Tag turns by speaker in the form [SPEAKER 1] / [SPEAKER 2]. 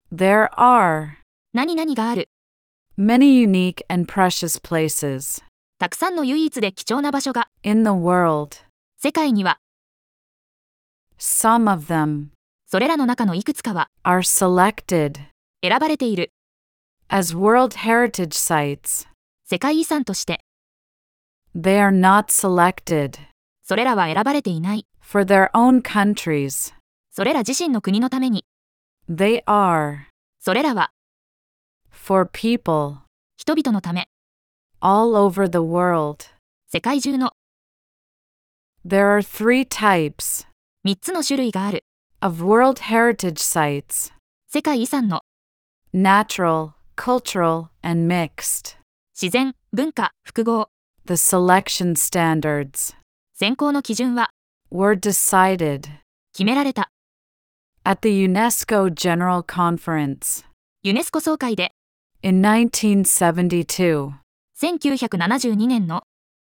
[SPEAKER 1] There are
[SPEAKER 2] 何々がある。
[SPEAKER 1] many unique and precious places
[SPEAKER 2] たくさんの唯一で貴重な場所が
[SPEAKER 1] in the world.
[SPEAKER 2] 世界には。
[SPEAKER 1] Some of them
[SPEAKER 2] それらの中のいくつかは
[SPEAKER 1] are selected
[SPEAKER 2] 選ばれている。
[SPEAKER 1] as World Heritage Sites.
[SPEAKER 2] 世界遺産として。
[SPEAKER 1] They are not selected
[SPEAKER 2] それらは選ばれていない。
[SPEAKER 1] for their own countries.
[SPEAKER 2] それら自身の国のために。
[SPEAKER 1] They are
[SPEAKER 2] それらは
[SPEAKER 1] for people
[SPEAKER 2] 人々のため。
[SPEAKER 1] all over the world.
[SPEAKER 2] 世界中の
[SPEAKER 1] There are 3 types
[SPEAKER 2] 3つの種類がある。
[SPEAKER 1] of World Heritage Sites:
[SPEAKER 2] 世界遺産の
[SPEAKER 1] natural, cultural, and mixed.
[SPEAKER 2] 自然、文化、複合。
[SPEAKER 1] The selection standards
[SPEAKER 2] 選考の基準は
[SPEAKER 1] were decided
[SPEAKER 2] 決められた。
[SPEAKER 1] at the UNESCO General Conference
[SPEAKER 2] ユネスコ総会で
[SPEAKER 1] in 1972.
[SPEAKER 2] 1972年の